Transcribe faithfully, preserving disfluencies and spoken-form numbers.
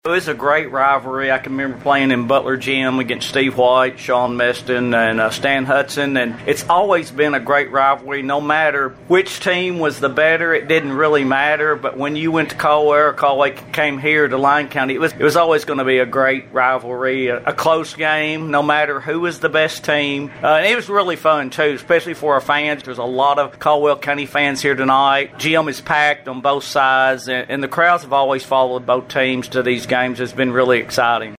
It was a great rivalry. I can remember playing in Butler Gym against Steve White, Sean Meston, and uh, Stan Hudson, and it's always been a great rivalry. No matter which team was the better, it didn't really matter. But when you went to Caldwell or Caldwell came here to Lyon County, it was it was always going to be a great rivalry, a, a close game, no matter who was the best team. Uh, and it was really fun too, especially for our fans. There's a lot of Caldwell County fans here tonight. Gym is packed on both sides, and, and the crowds have always followed both teams to these games. Has been really exciting.